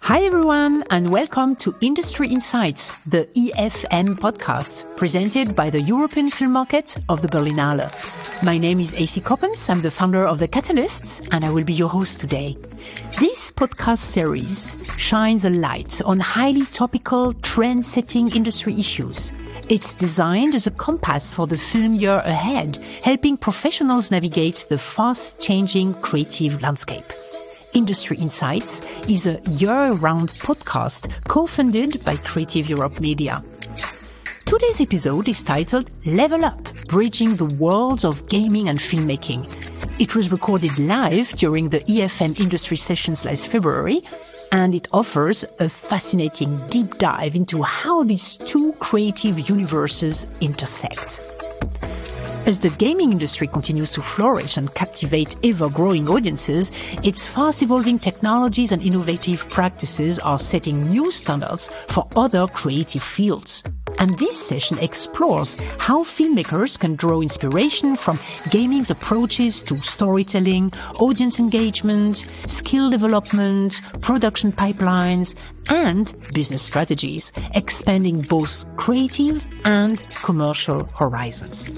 Hi everyone, and welcome to Industry Insights, the EFM podcast, presented by the European Film Market of the Berlinale. My name is AC Coppens, I'm the founder of The Catalysts, and I will be your host today. This podcast series shines a light on highly topical, trend-setting industry issues. It's designed as a compass for the film year ahead, helping professionals navigate the fast-changing creative landscape. Industry Insights is a year-round podcast co-funded by Creative Europe Media. Today's episode is titled Level Up, Bridging the Worlds of Gaming and Filmmaking. It was recorded live during the EFM Industry Sessions last February, and it offers a fascinating deep dive into how these two creative universes intersect. As the gaming industry continues to flourish and captivate ever-growing audiences, its fast-evolving technologies and innovative practices are setting new standards for other creative fields. And this session explores how filmmakers can draw inspiration from gaming's approaches to storytelling, audience engagement, skill development, production pipelines, and business strategies, expanding both creative and commercial horizons.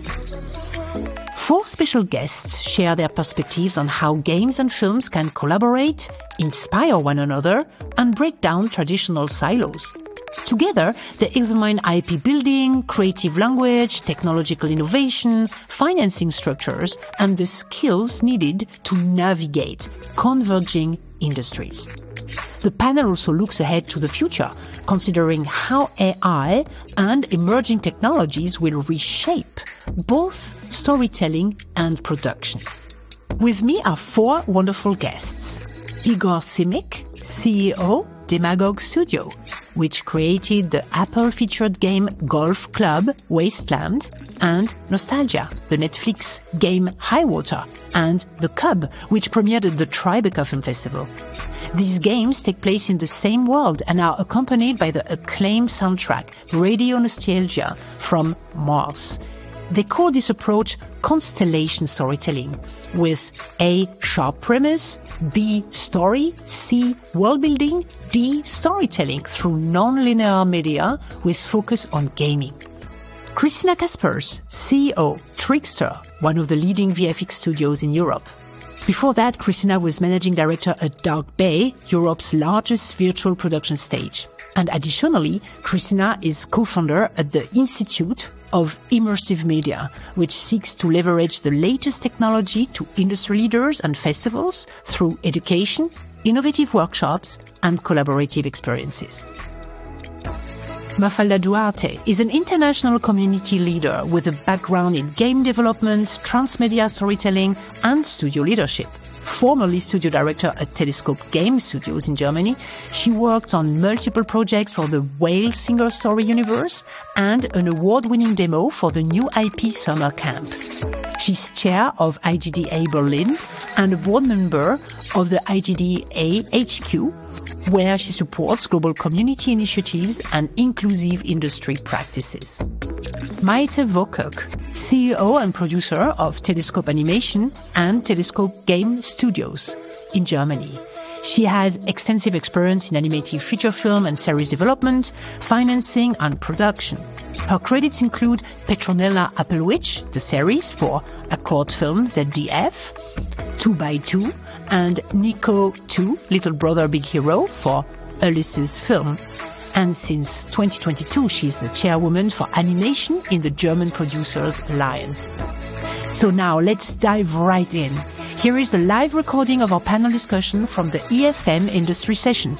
4 special guests share their perspectives on how games and films can collaborate, inspire one another, and break down traditional silos. Together, they examine IP building, creative language, technological innovation, financing structures, and the skills needed to navigate converging industries. The panel also looks ahead to the future, considering how AI and emerging technologies will reshape both storytelling and production. With me are 4 wonderful guests. Igor Simic, CEO, Demagog Studio, which created the Apple-featured game Golf Club Wasteland, and Nostalgia, the Netflix game Highwater, and The Cub, which premiered at the Tribeca Film Festival. These games take place in the same world and are accompanied by the acclaimed soundtrack Radio Nostalgia from Mars. They call this approach constellation storytelling, with A, sharp premise, B, story, C, world building, D, storytelling through non-linear media with focus on gaming. Christina Kaspers, CEO, Trickster, one of the leading VFX studios in Europe. Before that, Christina was managing director at Dark Bay, Europe's largest virtual production stage. And additionally, Christina is co-founder at the Institute of Immersive Media, which seeks to leverage the latest technology to industry leaders and festivals through education, innovative workshops, and collaborative experiences. Mafalda Duarte is an international community leader with a background in game development, transmedia storytelling, and studio leadership. Formerly studio director at Telescope Game Studios in Germany, she worked on multiple projects for the Whale Singer Story universe and an award-winning demo for the new IP Summer Camp. She's chair of IGDA Berlin and a board member of the IGDA HQ, where she supports global community initiatives and inclusive industry practices. Maite Vokuk, CEO and producer of Telescope Animation and Telescope Game Studios in Germany. She has extensive experience in animated feature film and series development, financing and production. Her credits include Petronella Applewitch, the series for Accord Film ZDF, 2x2, and Nico 2, Little Brother Big Hero for Ulysses Film. And since 2022, she's the chairwoman for animation in the German Producers Alliance. So now let's dive right in. Here is the live recording of our panel discussion from the EFM Industry Sessions.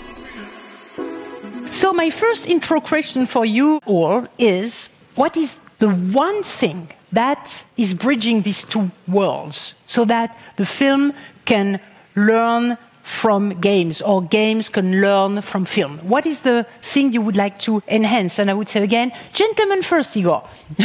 So my first intro question for you all is, what is the one thing that is bridging these two worlds so that the film can learn from games or games can learn from film? What is the thing you would like to enhance? And I would say again, gentlemen first, Igor.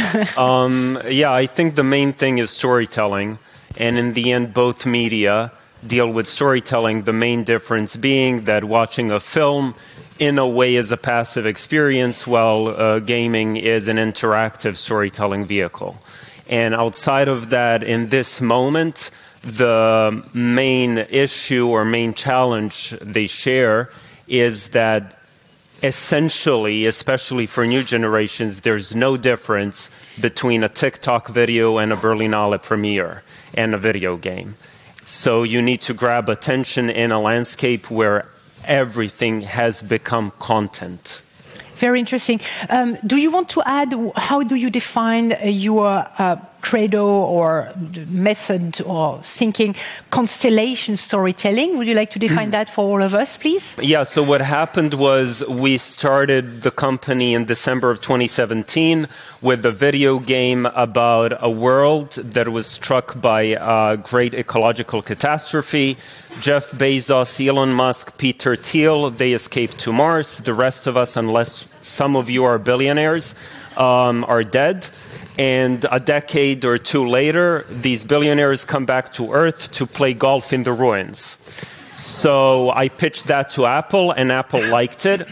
I think the main thing is storytelling. And in the end, both media deal with storytelling, the main difference being that watching a film in a way is a passive experience, while gaming is an interactive storytelling vehicle. And outside of that, in this moment, the main issue or main challenge they share is that essentially, especially for new generations, there's no difference between a TikTok video and a Berlinale premiere and a video game. So you need to grab attention in a landscape where everything has become content. Very interesting. Do you want to add, how do you define your credo or method or thinking, constellation storytelling? Would you like to define that for all of us, please? Yeah, so what happened was we started the company in December of 2017 with a video game about a world that was struck by a great ecological catastrophe. Jeff Bezos, Elon Musk, Peter Thiel, they escaped to Mars. The rest of us, unless some of you are billionaires, are dead. And a decade or two later, these billionaires come back to Earth to play golf in the ruins. So I pitched that to Apple, and Apple liked it.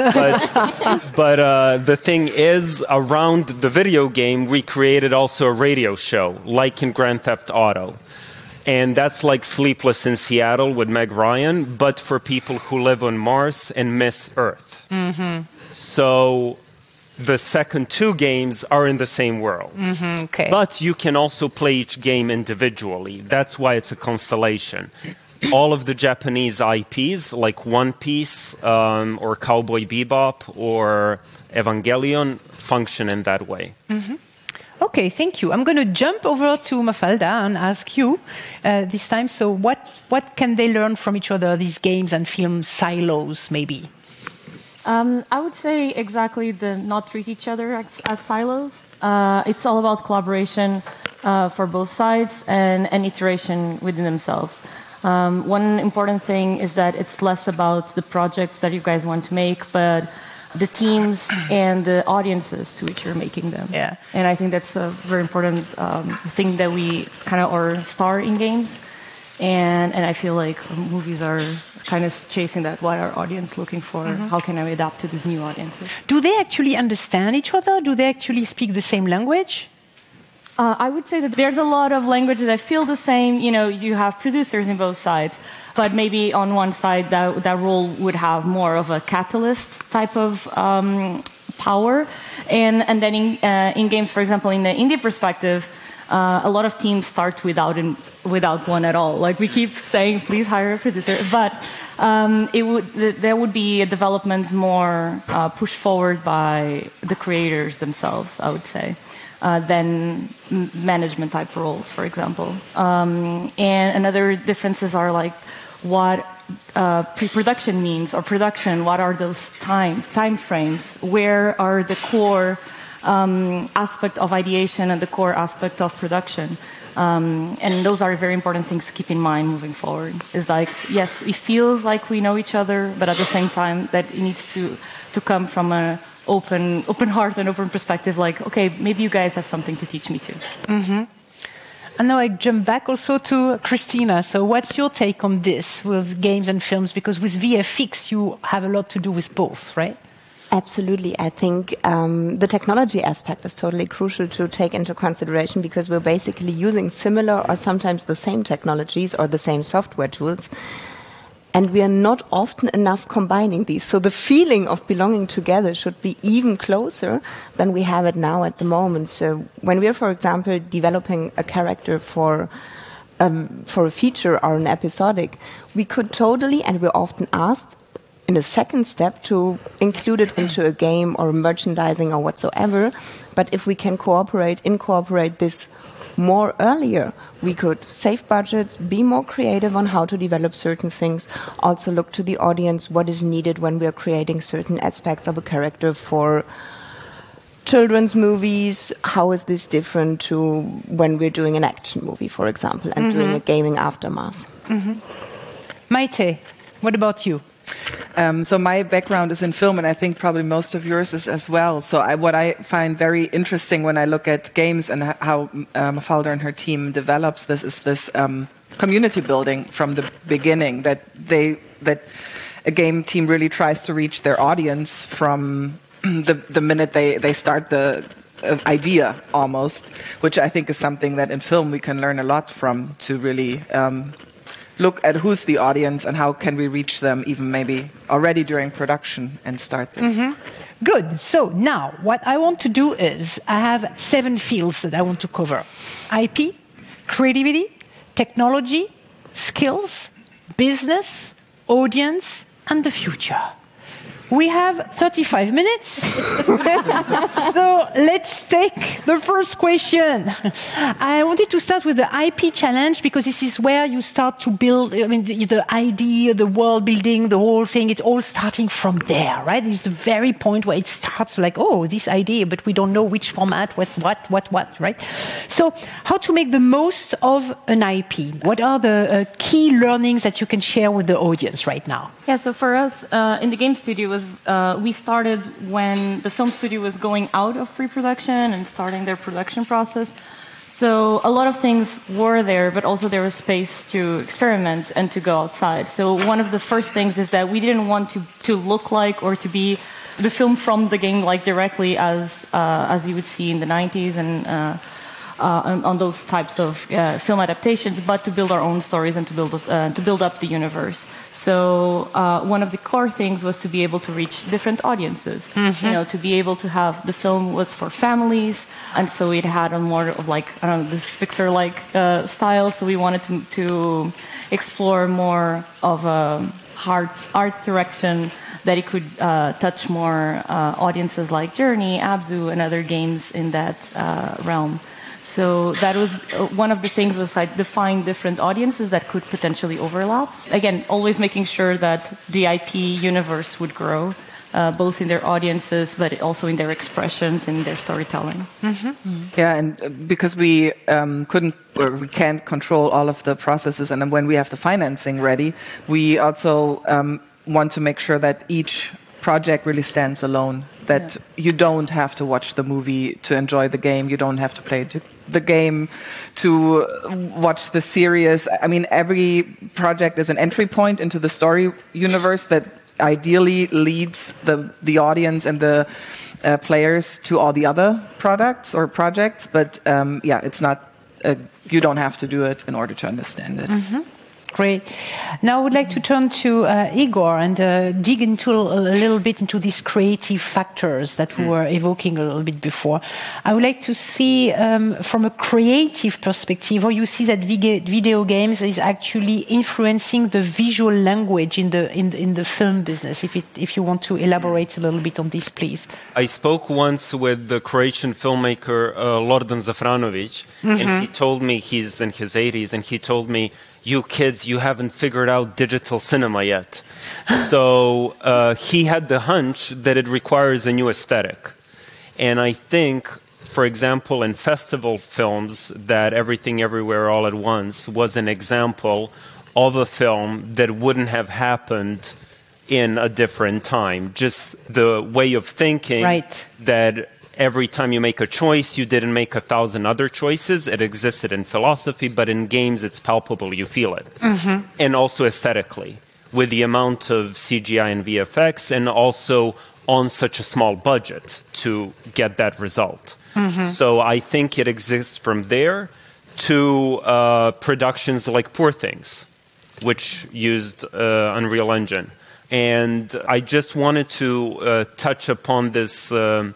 But the thing is, around the video game, we created also a radio show, like in Grand Theft Auto. And that's like Sleepless in Seattle with Meg Ryan, but for people who live on Mars and miss Earth. Mm-hmm. So the second two games are in the same world. Mm-hmm, okay. But you can also play each game individually. That's why it's a constellation. All of the Japanese IPs, like One Piece or Cowboy Bebop or Evangelion, function in that way. Mm-hmm. Okay, thank you. I'm going to jump over to Mafalda and ask you this time. So what can they learn from each other, these games and film silos, maybe? I would say exactly not treat each other as silos. It's all about collaboration for both sides and iteration within themselves. One important thing is that it's less about the projects that you guys want to make, but the teams and the audiences to which you're making them. Yeah. And I think that's a very important thing that we kind of our star in games. And I feel like movies are kind of chasing that. What are audience looking for? Mm-hmm. How can I adapt to these new audiences? Do they actually understand each other? Do they actually speak the same language? I would say that there's a lot of languages that feel the same. You know, you have producers in both sides, but maybe on one side that role would have more of a catalyst type of power, and then in games, for example, in the indie perspective, a lot of teams start without one at all. Like we keep saying, please hire a producer, but there would be a development more pushed forward by the creators themselves, I would say. Than management type roles, for example. And another differences are like what pre-production means or production. What are those time frames? Where are the core aspect of ideation and the core aspect of production? And those are very important things to keep in mind moving forward. It's like, yes, it feels like we know each other, but at the same time that it needs to come from a open heart and open perspective, like, okay, maybe you guys have something to teach me too. Mm-hmm. And now I jump back also to Christina. So what's your take on this with games and films? Because with VFX, you have a lot to do with both, right? Absolutely. I think the technology aspect is totally crucial to take into consideration because we're basically using similar or sometimes the same technologies or the same software tools. And we are not often enough combining these. So the feeling of belonging together should be even closer than we have it now at the moment. So when we're, for example, developing a character for a feature or an episodic, we could totally, and we're often asked in a second step, to include it into a game or merchandising or whatsoever. But if we can incorporate this more earlier, we could save budgets, be more creative on how to develop certain things, also look to the audience, what is needed when we are creating certain aspects of a character for children's movies, how is this different to when we're doing an action movie, for example, and doing a gaming aftermath. Mm-hmm. Maite, what about you? So my background is in film, and I think probably most of yours is as well. So what I find very interesting when I look at games and how Mafalda and her team develops this is this community building from the beginning. That a game team really tries to reach their audience from the minute they start the idea almost, which I think is something that in film we can learn a lot from to really look at who's the audience and how can we reach them even maybe already during production and start this. Good. So now what I want to do is I have 7 fields that I want to cover. IP, creativity, technology, skills, business, audience, and the future. We have 35 minutes. So let's take the first question. I wanted to start with the IP challenge because this is where you start to build, the idea, the world building, the whole thing, it's all starting from there, right? It's the very point where it starts like, oh, this idea, but we don't know which format, what, right? So how to make the most of an IP? What are the key learnings that you can share with the audience right now? Yeah, so for us in the game studio, we started when the film studio was going out of pre-production and starting their production process. So a lot of things were there, but also there was space to experiment and to go outside. So one of the first things is that we didn't want to look like or to be the film from the game like directly as you would see in the 90s and on those types of film adaptations, but to build our own stories and to build up the universe. So one of the core things was to be able to reach different audiences. To be able to have the film was for families, and so it had a more of like this Pixar-like style. So we wanted to explore more of a hard art direction that it could touch more audiences like Journey, Abzu, and other games in that realm. So that was one of the things was like define different audiences that could potentially overlap. Again, always making sure that the IP universe would grow, both in their audiences, but also in their expressions and their storytelling. Yeah, and because we we can't control all of the processes, and then when we have the financing ready, we also want to make sure that each project really stands alone, that you don't have to watch the movie to enjoy the game, you don't have to play the game to watch the series. I mean, every project is an entry point into the story universe that ideally leads the audience and the players to all the other products or projects, but it's not, you don't have to do it in order to understand it. Great. Now I would like to turn to Igor and dig into a little bit into these creative factors that we were evoking a little bit before. I would like to see from a creative perspective how you see that video games is actually influencing the visual language in the film business. If you want to elaborate a little bit on this, please. I spoke once with the Croatian filmmaker Lordan Zafranovic, and he told me, he's in his 80s, and he told me, you kids, you haven't figured out digital cinema yet. So he had the hunch that it requires a new aesthetic. And I think, for example, in festival films, that Everything Everywhere All at Once was an example of a film that wouldn't have happened in a different time. Just the way of thinking that every time you make a choice, you didn't make 1,000 other choices. It existed in philosophy, but in games, it's palpable. You feel it. And also aesthetically, with the amount of CGI and VFX, and also on such a small budget to get that result. So I think it exists from there to productions like Poor Things, which used Unreal Engine. And I just wanted to touch upon this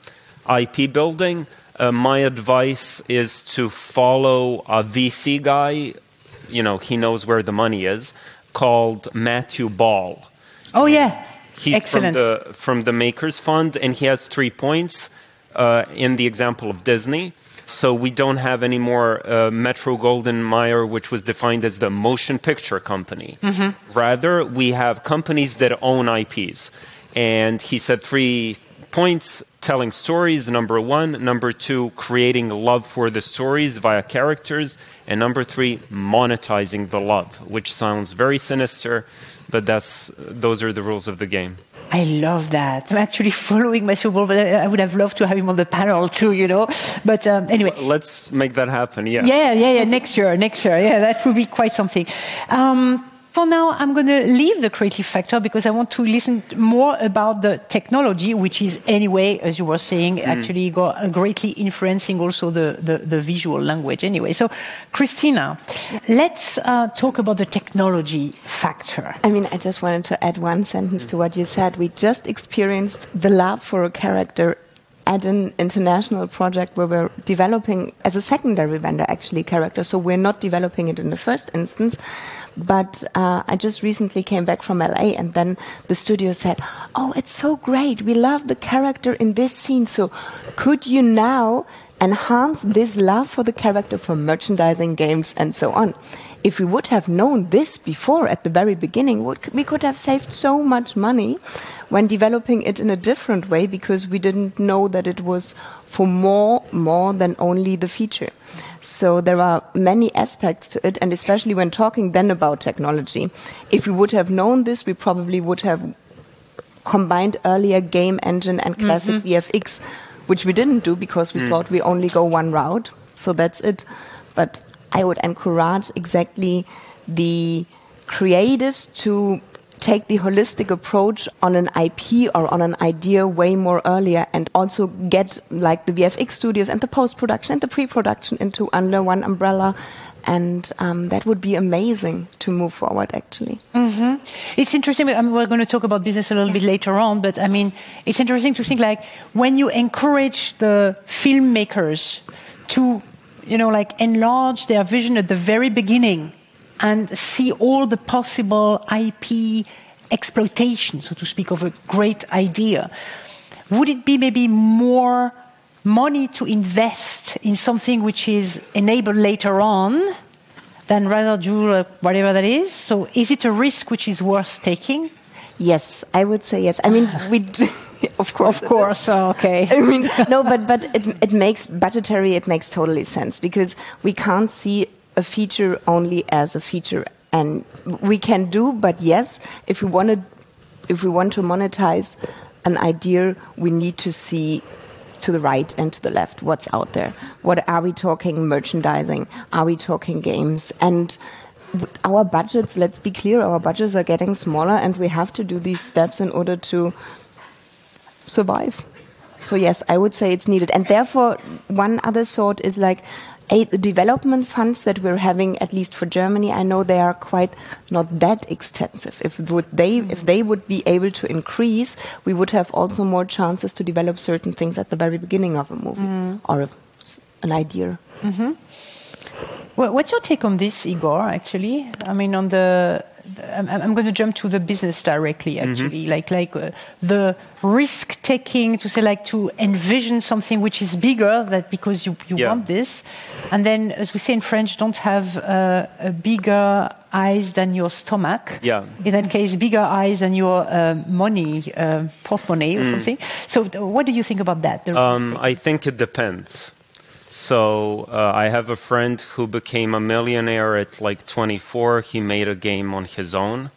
IP building. My advice is to follow a VC guy, he knows where the money is, called Matthew Ball. Oh, yeah. He's excellent. From the Makers Fund, and he has 3 points in the example of Disney. So we don't have any more Metro-Goldwyn-Mayer, which was defined as the motion picture company. Rather, we have companies that own IPs. And he said 3 points: telling stories, number 1. Number 2, creating love for the stories via characters. And number 3, monetizing the love, which sounds very sinister, but those are the rules of the game. I love that. I'm actually following Matthew Ball, but I would have loved to have him on the panel too, But anyway. Let's make that happen, Yeah, next year. Yeah, that would be quite something. For now, I'm going to leave the creative factor because I want to listen more about the technology, which is anyway, as you were saying, actually greatly influencing also the visual language anyway. So, Christina, let's talk about the technology factor. I mean, I just wanted to add one sentence to what you said. We just experienced the love for a character at an international project where we're developing as a secondary vendor actually character. So we're not developing it in the first instance. But I just recently came back from LA and then the studio said, oh, it's so great. We love the character in this scene. So could you now enhance this love for the character for merchandising, games, and so on? If we would have known this before at the very beginning, we could have saved so much money when developing it in a different way because we didn't know that it was for more than only the feature. So there are many aspects to it, and especially when talking then about technology. If we would have known this, we probably would have combined earlier game engine and classic VFX, which we didn't do because we thought we only go one route. So that's it. But I would encourage exactly the creatives to take the holistic approach on an IP or on an idea way more earlier and also get like the VFX studios and the post-production and the pre-production into under one umbrella. And that would be amazing to move forward, actually. It's interesting. We're going to talk about business a little bit later on, but I mean, it's interesting to think like when you encourage the filmmakers to, like enlarge their vision at the very beginning and see all the possible IP exploitation, so to speak, of a great idea. Would it be maybe more money to invest in something which is enabled later on than rather do whatever that is? So is it a risk which is worth taking? Yes, I would say yes. I mean, of course. Okay. I mean, no, but it makes budgetary. It makes totally sense because we can't see a feature only as a feature, and we can do. But yes, if we want to monetize an idea, we need to see to the right and to the left what's out there. What are we talking merchandising? Are we talking games? And our budgets, let's be clear, our budgets are getting smaller and we have to do these steps in order to survive. So yes, I would say it's needed. And therefore, one other thought is like the development funds that we're having, at least for Germany, I know they are quite not that extensive. If they would be able to increase, we would have also more chances to develop certain things at the very beginning of a movie or an idea. Well, what's your take on this, Igor, actually? I mean, I'm going to jump to the business directly, actually. The risk-taking, to say, like, to envision something which is bigger, that because you want this. And then, as we say in French, don't have a bigger eyes than your stomach. Yeah. In that case, bigger eyes than your money, portemonnaie or something. So what do you think about that? I think it depends. So I have a friend who became a millionaire at like 24. He made a game on his own.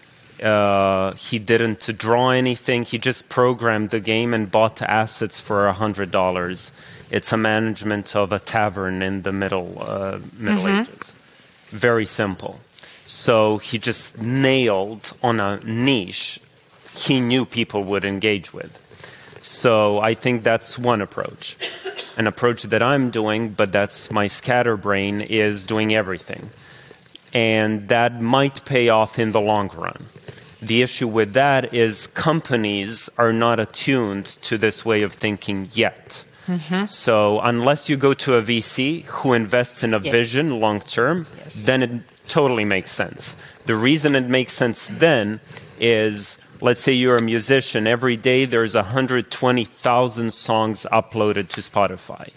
He didn't draw anything. He just programmed the game and bought assets for $100. It's a management of a tavern in the Middle Ages. Very simple. So he just nailed on a niche he knew people would engage with. So I think that's one approach. An approach that I'm doing, but that's my scatterbrain, is doing everything. And that might pay off in the long run. The issue with that is companies are not attuned to this way of thinking yet. So unless you go to a VC who invests in a vision long term, then it totally makes sense. The reason it makes sense then is, let's say you're a musician. Every day there's 120,000 songs uploaded to Spotify.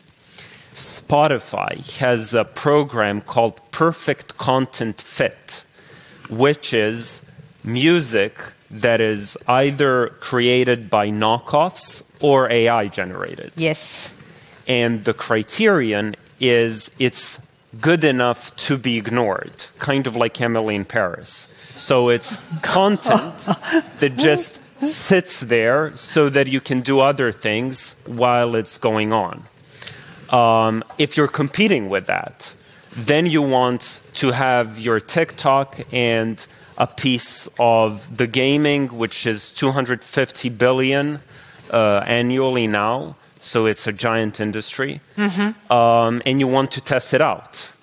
Spotify has a program called Perfect Content Fit, which is music that is either created by knockoffs or AI generated. Yes. And the criterion is it's good enough to be ignored, kind of like Emily in Paris. So it's content that just sits there so that you can do other things while it's going on. If you're competing with that, then you want to have your TikTok and a piece of the gaming, which is 250 billion annually now. So it's a giant industry. And you want to test it out.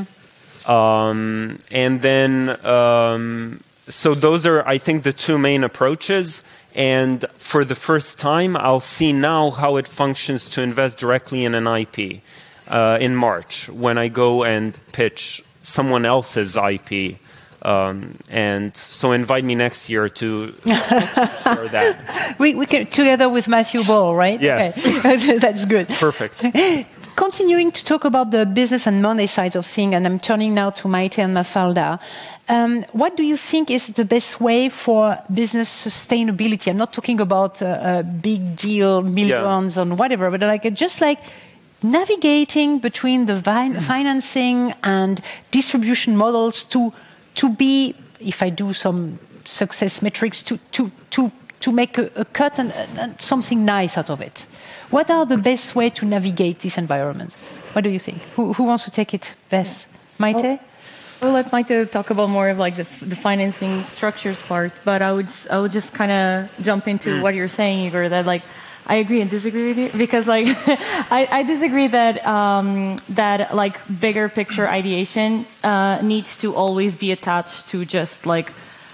And then, so those are, I think, the two main approaches. And for the first time, I'll see now how it functions to invest directly in an IP in March when I go and pitch someone else's IP. And so invite me next year to share that. We can, together with Matthew Ball, right? Yes. Okay. That's good. Perfect. Continuing to talk about the business and money side of things, and I'm turning now to Maite and Mafalda. What do you think is the best way for business sustainability? I'm not talking about a big deal, millions and whatever, but just like navigating between the financing and distribution models to be, if I do some success metrics, to make a cut and something nice out of it. What are the best way to navigate this environment? What do you think? Who wants to take it best? Maite? I'll let Maite talk about more of like the financing structures part, but I would just kind of jump into what you're saying, Igor, that like I agree and disagree with you because like I disagree that that like bigger picture ideation needs to always be attached to just like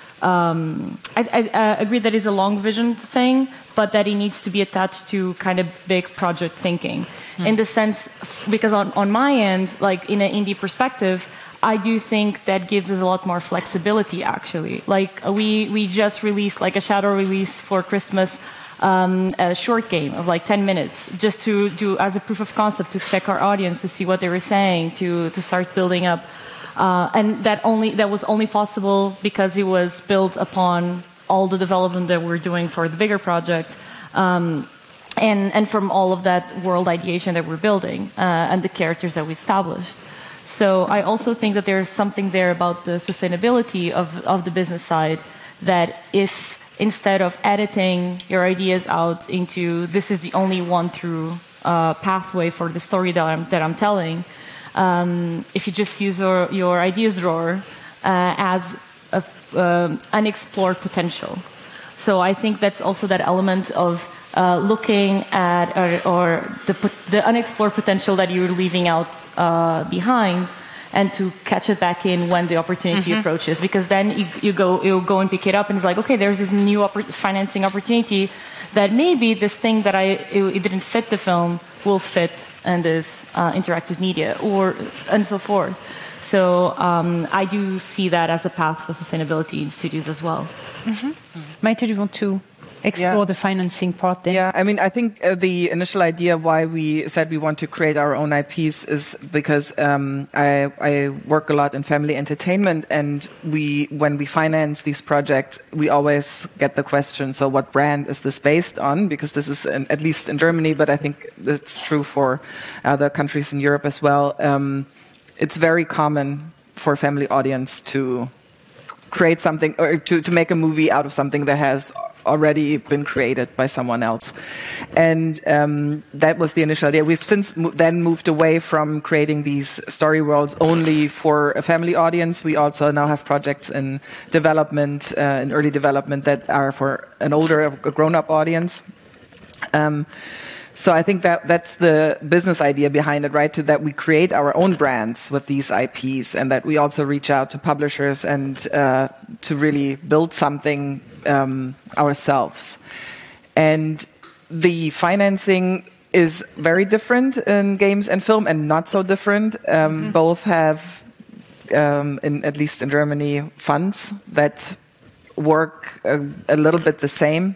I agree that it's a long vision thing, but that it needs to be attached to kind of big project thinking in the sense, because on my end, like in an indie perspective, I do think that gives us a lot more flexibility actually. Like we just released like a shadow release for Christmas, a short game of like 10 minutes just to do as a proof of concept to check our audience, to see what they were saying, to start building up. And that was only possible because it was built upon all the development that we're doing for the bigger project, and from all of that world ideation that we're building and the characters that we established. So I also think that there's something there about the sustainability of the business side, that if instead of editing your ideas out into this is the only one through pathway for the story that I'm telling, if you just use your ideas drawer as unexplored potential. So I think that's also that element of looking at or the unexplored potential that you're leaving out behind, and to catch it back in when the opportunity approaches, because then you go and pick it up and it's like, okay, there's this new financing opportunity that maybe this thing that it didn't fit the film will fit in this interactive media, and so forth. So I do see that as a path for sustainability in studios as well. Maite, do you want to explore the financing part then? Yeah, I mean, I think the initial idea why we said we want to create our own IPs is because I work a lot in family entertainment, and when we finance these projects, we always get the question, so what brand is this based on? Because this is, at least in Germany, but I think it's true for other countries in Europe as well. It's very common for a family audience to create something, or to make a movie out of something that has already been created by someone else. And that was the initial idea. We've since then moved away from creating these story worlds only for a family audience. We also now have projects in development, in early development, that are for an older, a grown-up audience. So I think that's the business idea behind it, right? That we create our own brands with these IPs, and that we also reach out to publishers and to really build something ourselves. And the financing is very different in games and film, and not so different. Both have, at least in Germany, funds that work a little bit the same.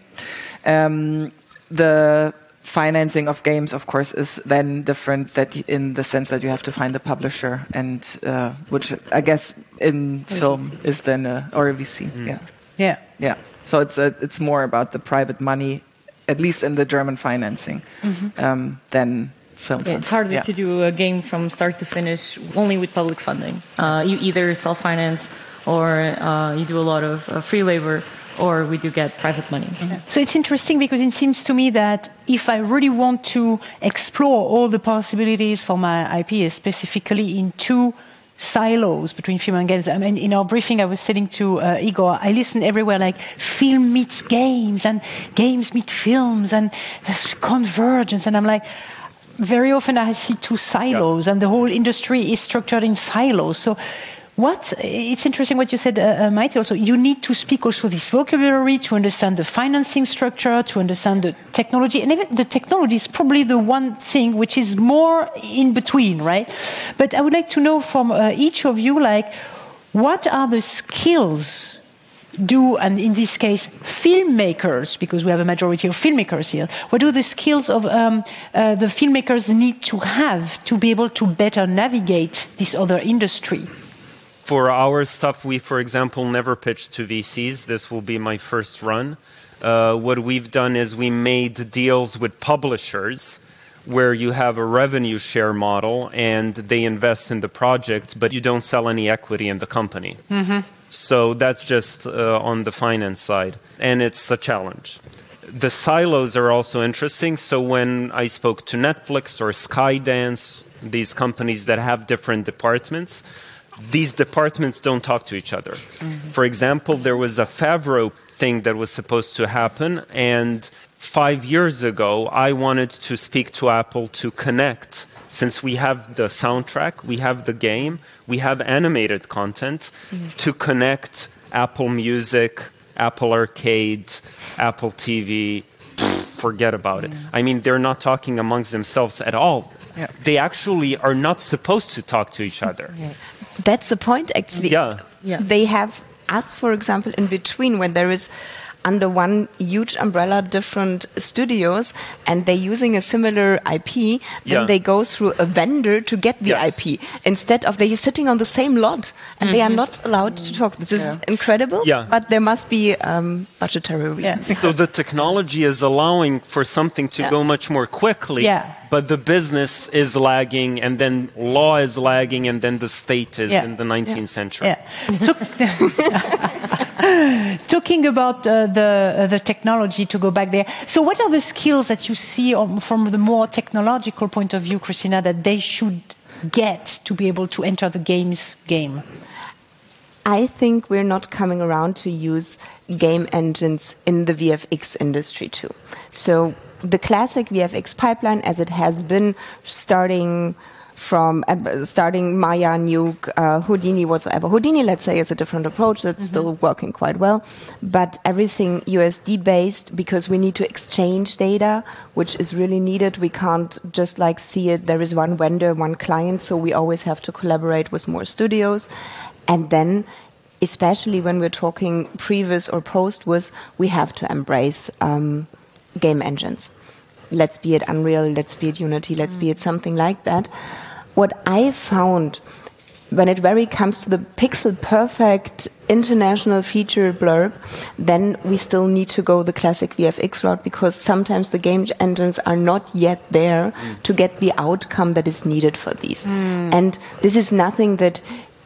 The financing of games, of course, is then different, that in the sense that you have to find a publisher, and which I guess in film is then or a VC. Yeah. So it's more about the private money, at least in the German financing, than film. It's harder to do a game from start to finish only with public funding. You either self-finance or you do a lot of free labor, or we do get private money. So it's interesting because it seems to me that if I really want to explore all the possibilities for my IP, specifically into silos between film and games. I mean, in our briefing, I was saying to Igor, I listen everywhere like film meets games and games meet films and convergence. And I'm like, very often I see two silos and the whole industry is structured in silos. So it's interesting what you said, Maite, also. You need to speak also this vocabulary to understand the financing structure, to understand the technology. And even the technology is probably the one thing which is more in between, right? But I would like to know from each of you, like, what are the skills and in this case, filmmakers, because we have a majority of filmmakers here, what do the skills of the filmmakers need to have to be able to better navigate this other industry? For our stuff, we, for example, never pitched to VCs. This will be my first run. What we've done is we made deals with publishers where you have a revenue share model and they invest in the project, but you don't sell any equity in the company. Mm-hmm. So that's just on the finance side. And it's a challenge. The silos are also interesting. So when I spoke to Netflix or Skydance, these companies that have different departments, these departments don't talk to each other. Mm-hmm. For example, there was a Favreau thing that was supposed to happen, and 5 years ago, I wanted to speak to Apple to connect. Since we have the soundtrack, we have the game, we have animated content, to connect Apple Music, Apple Arcade, Apple TV, forget about it. I mean, they're not talking amongst themselves at all. Yeah. They actually are not supposed to talk to each other. Yeah. That's the point, actually. Yeah. They have us, for example, in between, when there is under one huge umbrella different studios and they're using a similar IP, then they go through a vendor to get the IP. Instead of they're sitting on the same lot and they are not allowed to talk. This is incredible, but there must be budgetary reasons. So the technology is allowing for something to go much more quickly. But the business is lagging, and then law is lagging, and then the state is in the 19th century. Talking about the technology, to go back there. So what are the skills that you see from the more technological point of view, Christina, that they should get to be able to enter the game? I think we're not coming around to use game engines in the VFX industry too. So the classic VFX pipeline, as it has been starting Maya, Nuke, Houdini, whatsoever. Houdini, let's say, is a different approach that's still working quite well, but everything USD based, because we need to exchange data, which is really needed. We can't just like see it. There is one vendor, one client, so we always have to collaborate with more studios. And then, especially when we're talking previs or post, we have to embrace game engines. Let's be it Unreal, let's be it Unity, let's be it something like that. What I found when it very comes to the pixel perfect international feature blurb, then we still need to go the classic VFX route, because sometimes the game engines are not yet there to get the outcome that is needed for these. And this is nothing that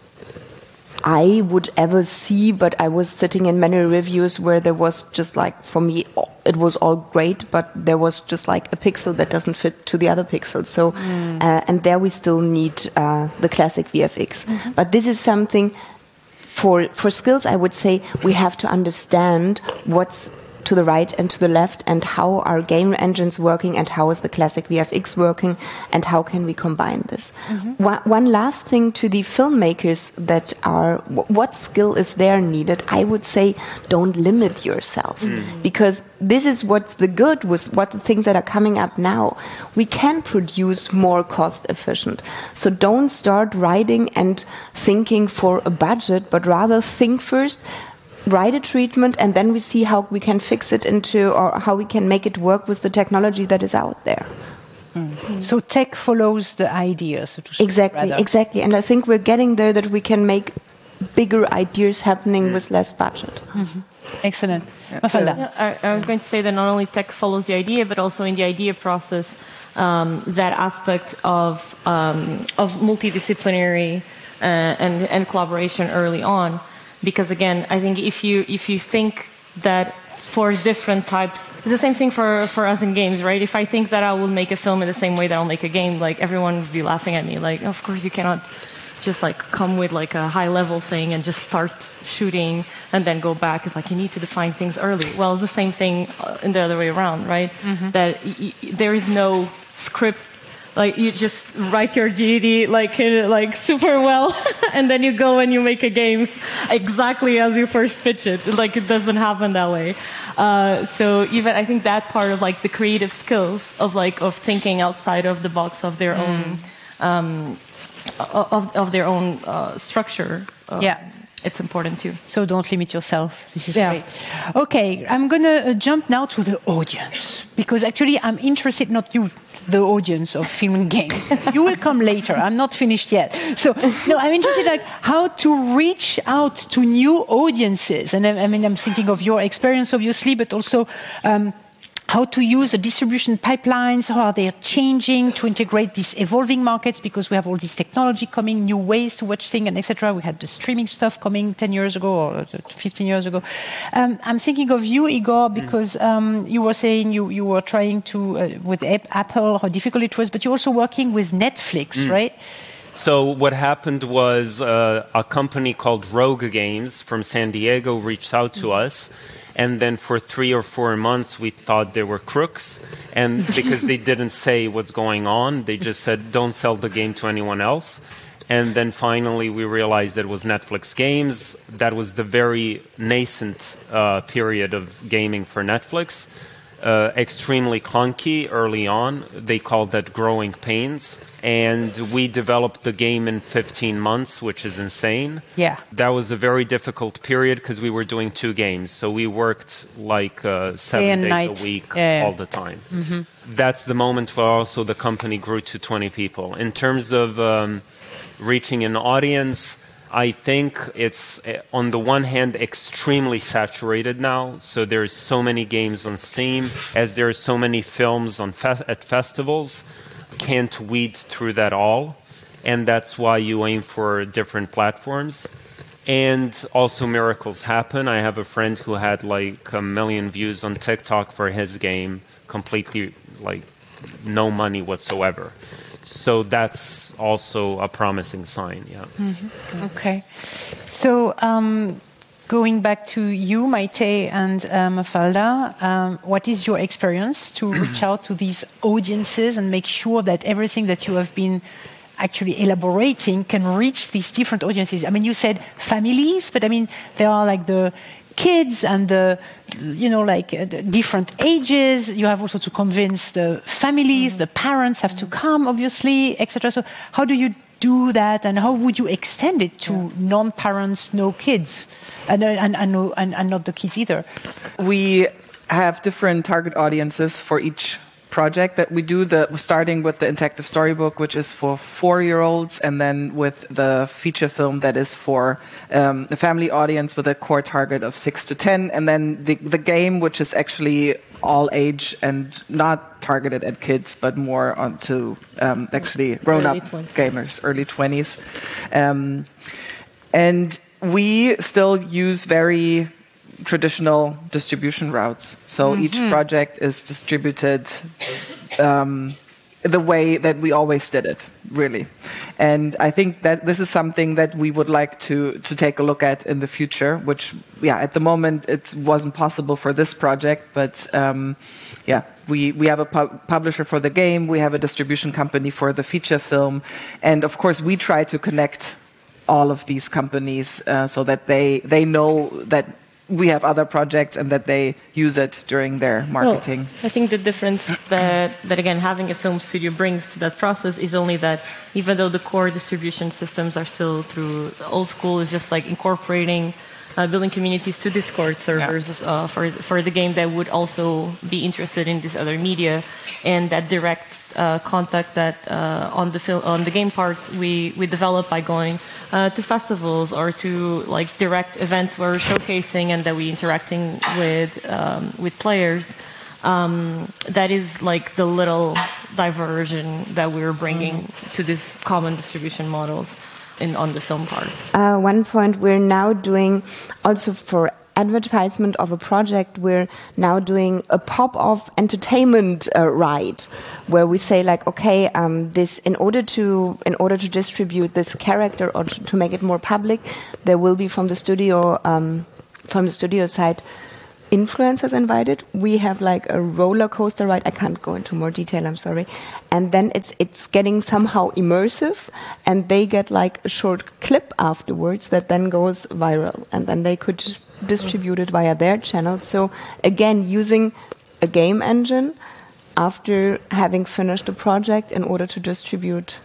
I would ever see, but I was sitting in many reviews where there was just like, for me, it was all great, but there was just like a pixel that doesn't fit to the other pixel. So, and there we still need the classic VFX. But this is something for skills, I would say we have to understand what's to the right and to the left, and how are game engines working, and how is the classic VFX working, and how can we combine this. One last thing to the filmmakers that are, what skill is there needed? I would say don't limit yourself, because this is what's the good with what the things that are coming up now. We can produce more cost efficient. So don't start writing and thinking for a budget, but rather think first, write a treatment, and then we see how we can fix it into, or how we can make it work with the technology that is out there. So tech follows the idea, so to speak. Exactly. And I think we're getting there, that we can make bigger ideas happening with less budget. Excellent. I was going to say that not only tech follows the idea, but also in the idea process, that aspect of multidisciplinary and collaboration early on. Because again, I think if you think that for different types, it's the same thing for us in games, right? If I think that I will make a film in the same way that I'll make a game, like everyone will be laughing at me, like, of course you cannot just like come with like a high level thing and just start shooting and then go back. It's like you need to define things early. Well, it's the same thing in the other way around, right? That there is no script. Like you just write your GED like super well, and then you go and you make a game exactly as you first pitch it. Like it doesn't happen that way. So even I think that part of like the creative skills of thinking outside of the box of their own of their own structure. It's important too. So don't limit yourself. This is great. Okay, I'm going to jump now to the audience, because actually I'm interested, not you, the audience of Film and Games. You will come later. I'm not finished yet. So, no, I'm interested like how to reach out to new audiences. And I mean, I'm thinking of your experience, obviously, but also how to use the distribution pipelines, how are they changing to integrate these evolving markets, because we have all this technology coming, new ways to watch things, and etc. We had the streaming stuff coming 10 years ago or 15 years ago. I'm thinking of you, Igor, because you were saying you were trying to, with Apple, how difficult it was, but you're also working with Netflix, right? So what happened was a company called Rogue Games from San Diego reached out to us. And then for 3 or 4 months, we thought they were crooks. And because they didn't say what's going on, they just said, don't sell the game to anyone else. And then finally, we realized that it was Netflix Games. That was the very nascent period of gaming for Netflix. Extremely clunky early on. They called that growing pains. And we developed the game in 15 months, which is insane. Yeah. That was a very difficult period because we were doing 2 games. So we worked like 7 days a week all the time. That's the moment where also the company grew to 20 people. In terms of reaching an audience, I think it's, on the one hand, extremely saturated now. So there's so many games on Steam, as there are so many films on at festivals. Can't weed through that all, and that's why you aim for different platforms. And also miracles happen. I have a friend who had like 1 million views on TikTok for his game, completely like no money whatsoever. So that's also a promising sign. Okay, so going back to you, Maite and Mafalda, what is your experience to reach out to these audiences and make sure that everything that you have been actually elaborating can reach these different audiences? I mean, you said families, but I mean, there are like the kids and the, the different ages. You have also to convince the families, the parents have to come, obviously, etc. So how do you do that, and how would you extend it to non-parents, no kids? And not the kids either. We have different target audiences for each project that we do, starting with the interactive storybook, which is for 4-year-olds, and then with the feature film that is for the family audience with a core target of 6 to 10, and then the game, which is actually all age and not targeted at kids, but more onto actually grown-up gamers, early 20s. And we still use very traditional distribution routes. So each project is distributed the way that we always did it, really. And I think that this is something that we would like to take a look at in the future, which, at the moment it wasn't possible for this project, but we have a publisher for the game, we have a distribution company for the feature film, and of course we try to connect all of these companies so that they know that we have other projects and that they use it during their marketing. Well, I think the difference that again having a film studio brings to that process is only that even though the core distribution systems are still through old school, is just like incorporating building communities to Discord servers for the game that would also be interested in this other media, and that direct contact that on the game part we develop by going to festivals or to like direct events where we're showcasing and that we interacting with players. That is like the little diversion that we're bringing to these common distribution models on the film part. One point we're now doing also for advertisement of a project, we're now doing a pop-off entertainment ride, where we say like, okay, this in order to distribute this character or to make it more public, there will be from the studio side influencers invited. We have like a roller coaster ride. I can't go into more detail, I'm sorry. And then it's getting somehow immersive, and they get like a short clip afterwards that then goes viral, and then they could distribute it via their channel. So again, using a game engine after having finished a project in order to distribute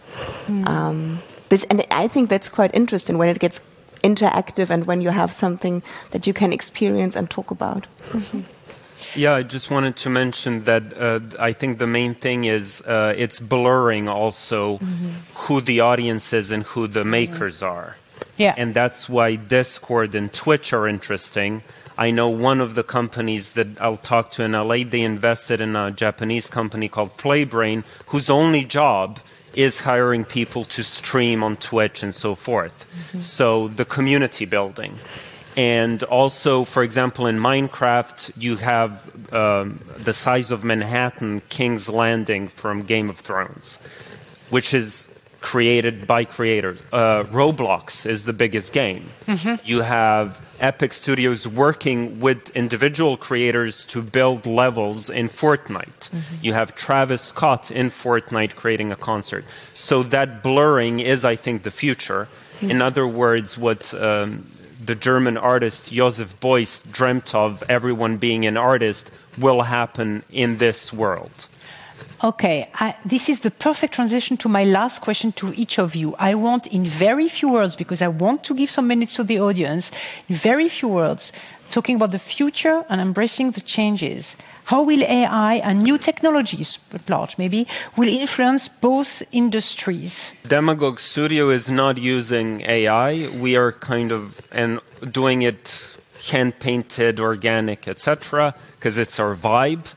this. And I think that's quite interesting when it gets interactive and when you have something that you can experience and talk about. Mm-hmm. Yeah, I just wanted to mention that I think the main thing is it's blurring also who the audience is and who the makers are. Yeah. And that's why Discord and Twitch are interesting. I know one of the companies that I'll talk to in LA, they invested in a Japanese company called Playbrain, whose only job is hiring people to stream on Twitch and so forth. So the community building. And also, for example, in Minecraft, you have the size of Manhattan, King's Landing from Game of Thrones, which is created by creators. Roblox is the biggest game. You have Epic Studios working with individual creators to build levels in Fortnite. You have Travis Scott in Fortnite creating a concert. So that blurring is, I think, the future. In other words, what the German artist Joseph Beuys dreamt of, everyone being an artist, will happen in this world. Okay, this is the perfect transition to my last question to each of you. I want, in very few words, because I want to give some minutes to the audience, in very few words, talking about the future and embracing the changes. How will AI and new technologies, at large maybe, will influence both industries? Demagogue Studio is not using AI. We are kind of doing it hand-painted, organic, etc., because it's our vibe.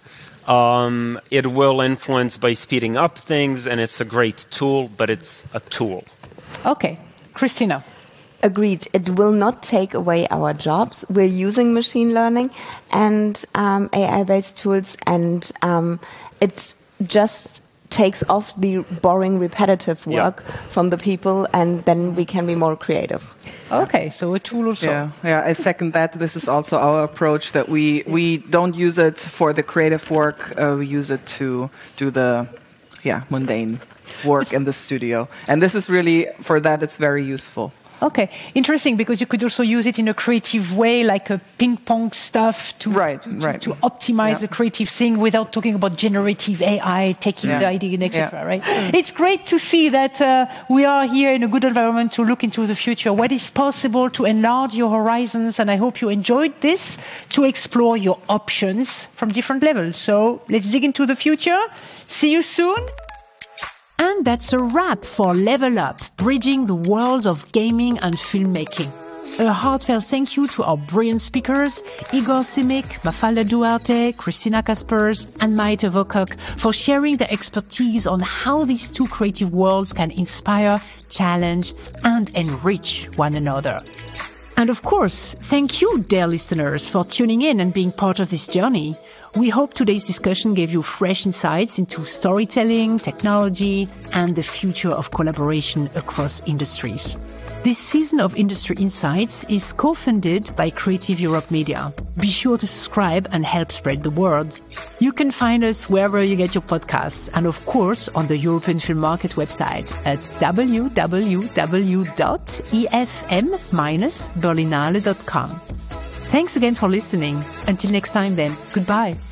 It will influence by speeding up things, and it's a great tool, but it's a tool. Okay. Christina. Agreed. It will not take away our jobs. We're using machine learning and AI-based tools, and it just takes off the boring, repetitive work from the people, and then we can be more creative. Okay, so a tool also. Yeah, I second that. This is also our approach, that we don't use it for the creative work. We use it to do the mundane work in the studio. And this is really, for that, it's very useful. Okay, interesting, because you could also use it in a creative way, like a ping-pong stuff to optimize the creative thing without talking about generative AI, taking the idea, etc., right? It's great to see that we are here in a good environment to look into the future, what is possible to enlarge your horizons, and I hope you enjoyed this, to explore your options from different levels. So let's dig into the future. See you soon. And that's a wrap for Level Up, bridging the worlds of gaming and filmmaking. A heartfelt thank you to our brilliant speakers, Igor Simic, Mafalda Duarte, Christina Kaspers, and Maite Vokok, for sharing their expertise on how these two creative worlds can inspire, challenge, and enrich one another. And of course, thank you, dear listeners, for tuning in and being part of this journey. We hope today's discussion gave you fresh insights into storytelling, technology, and the future of collaboration across industries. This season of Industry Insights is co-funded by Creative Europe Media. Be sure to subscribe and help spread the word. You can find us wherever you get your podcasts, and of course on the European Film Market website at www.efm-berlinale.com. Thanks again for listening. Until next time then, goodbye.